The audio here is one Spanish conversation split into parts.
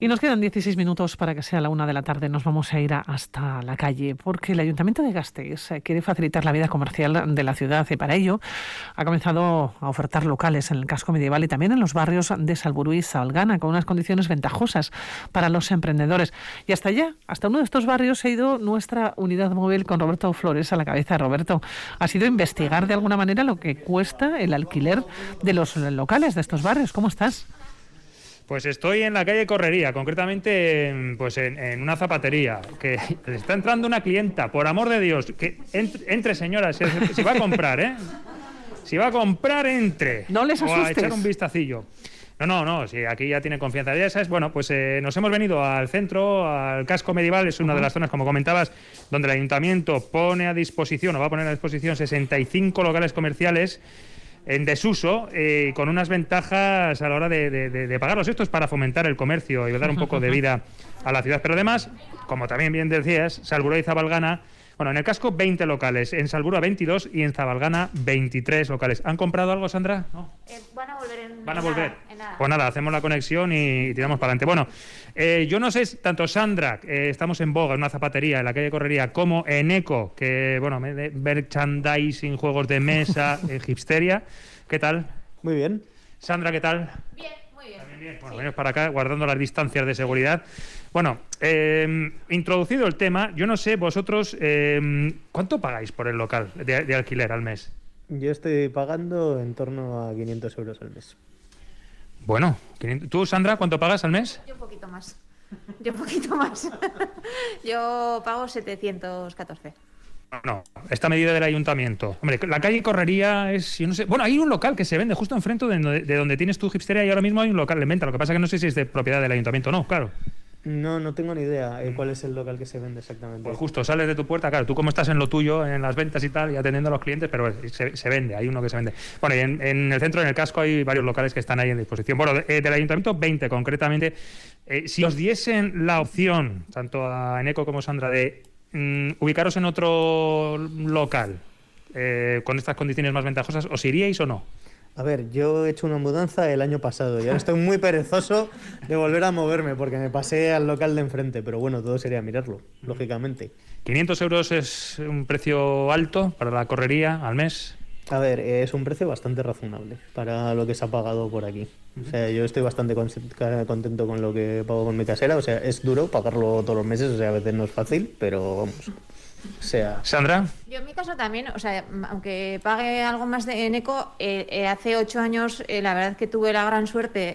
Y nos quedan 16 minutos para que sea la 1 de la tarde. Nos vamos a ir hasta la calle porque el Ayuntamiento de Gasteiz quiere facilitar la vida comercial de la ciudad y para ello ha comenzado a ofertar locales en el casco medieval y también en los barrios de Salburú y Zabalgana con unas condiciones ventajosas para los emprendedores. Y hasta allá, hasta uno de estos barrios, se ha ido nuestra unidad móvil con Roberto Flores a la cabeza. Roberto, ha sido investigar de alguna manera lo que cuesta el alquiler de los locales de estos barrios. ¿Cómo estás? Pues estoy en la calle Correría, concretamente en una zapatería, que le está entrando una clienta, por amor de Dios, que entre señora, si va a comprar, ¿eh? Si va a comprar, entre. No les asustes. O a echar un vistacillo. No, si aquí ya tiene confianza. Ya sabes, bueno, pues nos hemos venido al centro, al casco medieval, es una de las zonas, como comentabas, donde el ayuntamiento pone a disposición, o va a poner a disposición 65 locales comerciales en desuso, con unas ventajas a la hora de pagarlos. Esto es para fomentar el comercio y dar un poco de vida a la ciudad. Pero además, como también bien decías, Salburú y Zabalgana, bueno, en el casco 20 locales, en Salburú 22 y en Zabalgana 23 locales. ¿Han comprado algo, Sandra? ¿No? Van a volver ¿Van a volver? En nada. Pues nada, hacemos la conexión y tiramos para adelante. Bueno, yo no sé, tanto Sandra, estamos en Boga, en una zapatería, en la calle Correría, como en Eco, que, bueno, merchandising, juegos de mesa, Hipsteria. ¿Qué tal? Muy bien. Sandra, ¿qué tal? Bien, muy bien. También bien. Bueno, Sí. venimos para acá, guardando las distancias de seguridad. Bueno, introducido el tema, yo no sé, vosotros, ¿cuánto pagáis por el local de alquiler al mes? Yo estoy pagando en torno a 500 euros al mes. Bueno, ¿tú, Sandra, cuánto pagas al mes? Yo un poquito más. Yo pago 714. No, esta medida del ayuntamiento. Hombre, la calle Correría es, yo no sé. Bueno, hay un local que se vende justo enfrente de donde tienes tu Hipsteria y ahora mismo hay un local de venta. Lo que pasa es que no sé si es de propiedad del ayuntamiento o no, claro. No tengo ni idea cuál es el local que se vende exactamente. Pues justo sales de tu puerta, claro, tú como estás en lo tuyo, en las ventas y tal, y atendiendo a los clientes, pero se vende, hay uno que se vende. Bueno, y en el centro, en el casco, hay varios locales que están ahí en disposición. Bueno, del ayuntamiento, 20 concretamente. Si os diesen la opción, tanto a Eneco como a Sandra, de ubicaros en otro local con estas condiciones más ventajosas, ¿os iríais o no? A ver, yo he hecho una mudanza el año pasado y ahora estoy muy perezoso de volver a moverme porque me pasé al local de enfrente, pero bueno, todo sería mirarlo, lógicamente. 500 euros es un precio alto para la correría al mes. A ver, es un precio bastante razonable para lo que se ha pagado por aquí. O sea, yo estoy bastante contento con lo que pago con mi casera. O sea, es duro pagarlo todos los meses, o sea, a veces no es fácil, pero vamos. O sea... Sandra. Yo en mi caso también, o sea, aunque pague algo más en Eco, hace 8 años la verdad que tuve la gran suerte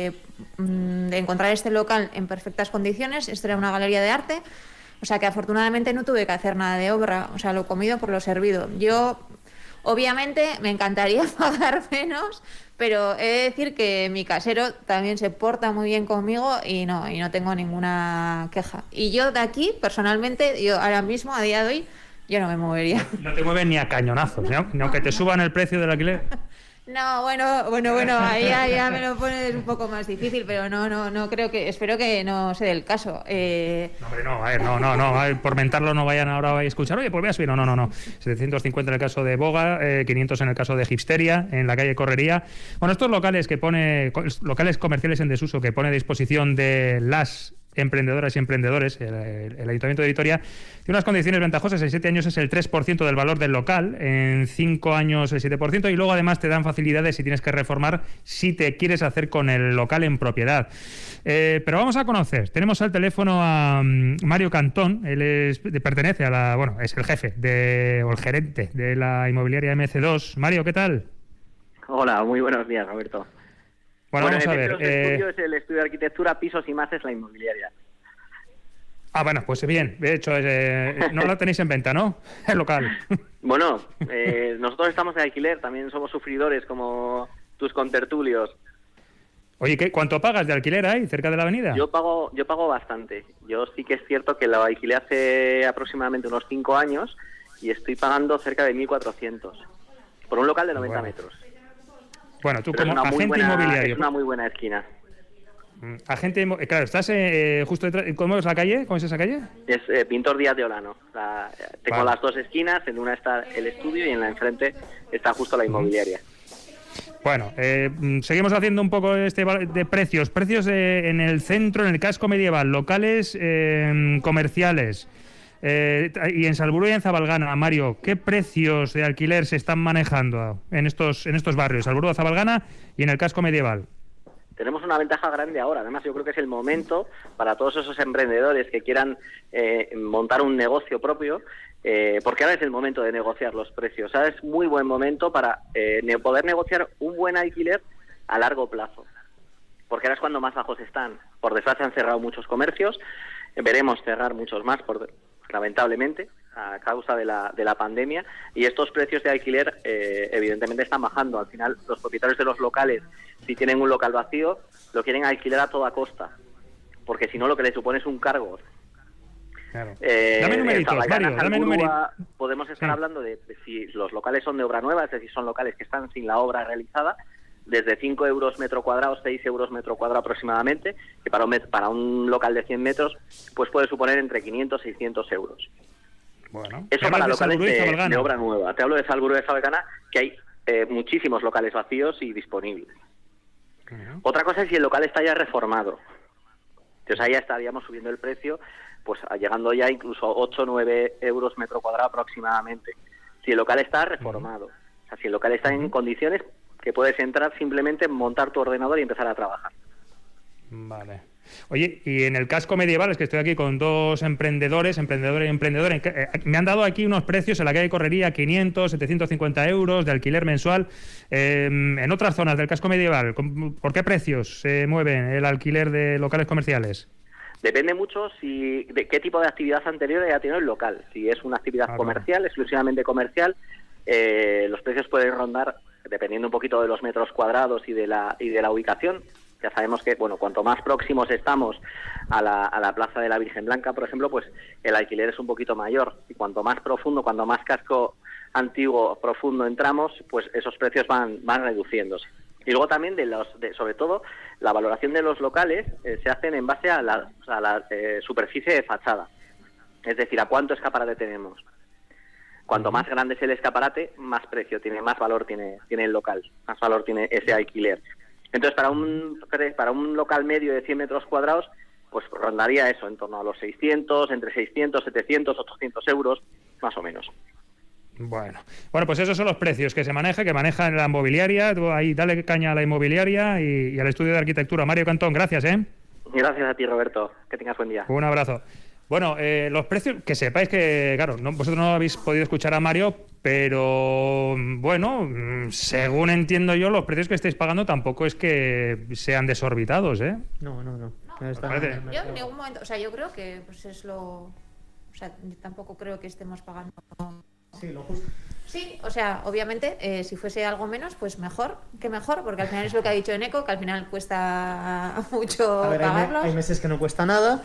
de encontrar este local en perfectas condiciones. Esto era una galería de arte, o sea que afortunadamente no tuve que hacer nada de obra, o sea, lo comido por lo servido. Yo, obviamente, me encantaría pagar menos, pero he de decir que mi casero también se porta muy bien conmigo y no tengo ninguna queja. Y yo de aquí, personalmente, yo ahora mismo, a día de hoy, yo no me movería. No te mueves ni a cañonazos, ¿no? Ni aunque te suban el precio del alquiler. No, bueno, ahí ya me lo pones un poco más difícil, pero no creo que, espero que no sea el caso. No, hombre, no, a ver, no, a ver, por mentarlo no vayan ahora a escuchar, oye, pues voy a subir, no. 750 en el caso de Boga, 500 en el caso de Hipsteria, en la calle Correría. Bueno, estos locales locales comerciales en desuso que pone a disposición de las emprendedoras y emprendedores, el Ayuntamiento de Vitoria, tiene unas condiciones ventajosas. En 7 años es el 3% del valor del local, en 5 años el 7%, y luego además te dan facilidades si tienes que reformar, si te quieres hacer con el local en propiedad. Pero vamos a conocer, tenemos al teléfono a Mario Cantón, él pertenece a es el jefe o el gerente de la inmobiliaria MC2. Mario, ¿qué tal? Hola, muy buenos días, Roberto. Bueno, vamos a ver. Los estudios, el estudio de arquitectura, pisos y más es la inmobiliaria. Bueno, pues bien. De hecho, no la tenéis en venta, ¿no? El local. Bueno, nosotros estamos en alquiler, también somos sufridores como tus contertulios. Oye, ¿cuánto pagas de alquiler ahí, cerca de la avenida? Yo pago bastante. Yo sí que es cierto que lo alquilé hace aproximadamente unos 5 años y estoy pagando cerca de 1.400 por un local de 90 metros. Bueno, tú pero como agente inmobiliario. Es una muy buena esquina. Claro, estás justo detrás. ¿Cómo es la calle? ¿Cómo es esa calle? Es Pintor Díaz de Olano. Tengo las dos esquinas, en una está el estudio y en la enfrente está justo la inmobiliaria. Bueno, seguimos haciendo un poco de precios. Precios en el centro, en el casco medieval, locales comerciales. Y en Salburua y en Zabalgana, Mario, ¿qué precios de alquiler se están manejando en estos barrios, Salburua, Zabalgana y en el casco medieval? Tenemos una ventaja grande ahora. Además, yo creo que es el momento para todos esos emprendedores que quieran montar un negocio propio, porque ahora es el momento de negociar los precios. Ahora es muy buen momento para poder negociar un buen alquiler a largo plazo, porque ahora es cuando más bajos están. Por desgracia han cerrado muchos comercios, veremos cerrar muchos más, lamentablemente, a causa de la pandemia, y estos precios de alquiler evidentemente están bajando. Al final, los propietarios de los locales, si tienen un local vacío, lo quieren alquilar a toda costa, porque si no lo que le supone es un cargo. Claro. Dame numeritos, Mario, dame numeritos. Podemos estar hablando de si los locales son de obra nueva, es decir, son locales que están sin la obra realizada, desde 5 euros metro cuadrado, 6 euros metro cuadrado aproximadamente, que para un local de 100 metros pues puede suponer entre 500 y 600 euros. Bueno, eso para locales de obra nueva. Te hablo de Salburua y Zabalgana, que hay muchísimos locales vacíos y disponibles. Otra cosa es si el local está ya reformado. Entonces ahí ya estaríamos subiendo el precio, pues llegando ya incluso a 8 o 9 euros metro cuadrado aproximadamente. Si el local está reformado. O sea, si el local está en condiciones que puedes entrar, simplemente montar tu ordenador y empezar a trabajar. Vale. Oye, y en el casco medieval, es que estoy aquí con dos emprendedores y emprendedores, me han dado aquí unos precios en la calle Correría, 500, 750 euros de alquiler mensual. En otras zonas del casco medieval, ¿por qué precios se mueve el alquiler de locales comerciales? Depende mucho de qué tipo de actividad anterior haya tenido el local. Si es una actividad comercial, exclusivamente comercial, los precios pueden rondar, dependiendo un poquito de los metros cuadrados y de la ubicación. Ya sabemos que, bueno, cuanto más próximos estamos a la Plaza de la Virgen Blanca, por ejemplo, pues el alquiler es un poquito mayor. Y cuanto más profundo, cuanto más casco antiguo profundo entramos, pues esos precios van reduciéndose. Y luego también, sobre todo, la valoración de los locales se hacen en base a la superficie de fachada. Es decir, a cuánto escaparate tenemos. Cuanto más grande es el escaparate, más precio tiene, más valor tiene el local, más valor tiene ese alquiler. Entonces, para un local medio de 100 metros cuadrados, pues rondaría eso, en torno a los 600, entre 600, 700, 800 euros, más o menos. Bueno, pues esos son los precios que maneja la inmobiliaria. Tú ahí dale caña a la inmobiliaria y al estudio de arquitectura. Mario Cantón, gracias, ¿eh? Gracias a ti, Roberto. Que tengas buen día. Un abrazo. Bueno, los precios, que sepáis que, claro, vosotros no habéis podido escuchar a Mario, pero bueno, según entiendo yo, los precios que estáis pagando tampoco es que sean desorbitados, ¿eh? No. Yo en ningún momento, o sea, yo creo que pues es lo... O sea, tampoco creo que estemos pagando... Sí, lo justo. Sí, o sea, obviamente, si fuese algo menos, pues mejor, porque al final es lo que ha dicho Eneco, que al final cuesta mucho pagarlos. Hay meses que no cuesta nada.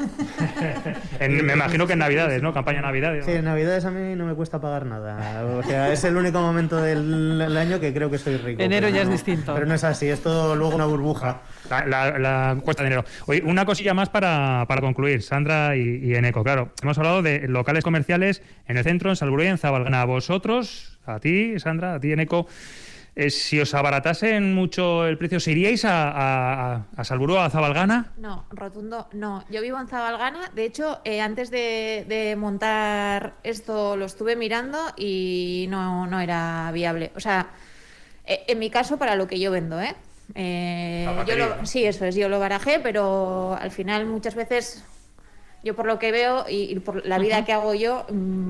Me imagino que en Navidades, ¿no? Campaña Navidades. Sí, en Navidades a mí no me cuesta pagar nada. O sea, es el único momento del año que creo que soy rico. Enero ya es distinto. Pero no es así, es todo luego una burbuja. La cuesta de enero. Oye, una cosilla más para concluir, Sandra y Eneco. Claro, hemos hablado de locales comerciales en el centro, en Salburua y en Zabalgana. Vosotros, a ti, Sandra, a ti, Eneco, si os abaratasen mucho el precio, ¿se iríais a Salburua, a Zabalgana? No, rotundo, no. Yo vivo en Zabalgana. De hecho, antes de montar esto lo estuve mirando y no era viable. O sea, en mi caso, para lo que yo vendo, ¿eh? Sí, eso es, yo lo barajé, pero al final muchas veces yo por lo que veo y por la vida que hago yo,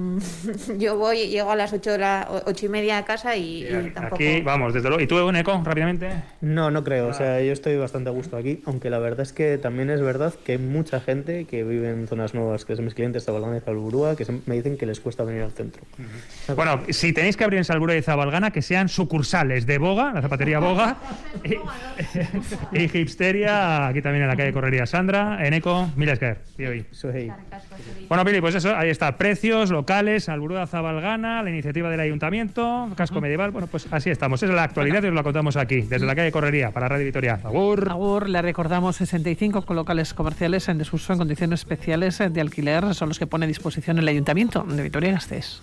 llego a las 8:30 a casa y tampoco... Aquí, vamos, desde luego. ¿Y tú, Eneco, rápidamente? No creo, o sea, yo estoy bastante a gusto aquí, aunque la verdad es que también es verdad que hay mucha gente que vive en zonas nuevas, que son mis clientes, Zabalgana y Salburua, que me dicen que les cuesta venir al centro. Bueno, si tenéis que abrir en Salburua y Zabalgana, que sean sucursales de Boga, la zapatería Boga, y Hipsteria, aquí también en la calle Correría. Sandra, Eneco, mil esker, y hoy. Bueno, Pili, pues eso, ahí está. Precios locales, Salburua, Zabalgana, la iniciativa del ayuntamiento, casco medieval. Bueno, pues así estamos. Esa es la actualidad y os la contamos aquí, desde la calle Correría, para Radio Vitoria. Agur. Le recordamos 65 locales comerciales en desuso en condiciones especiales de alquiler. Son los que pone a disposición el ayuntamiento de Vitoria-Gasteiz.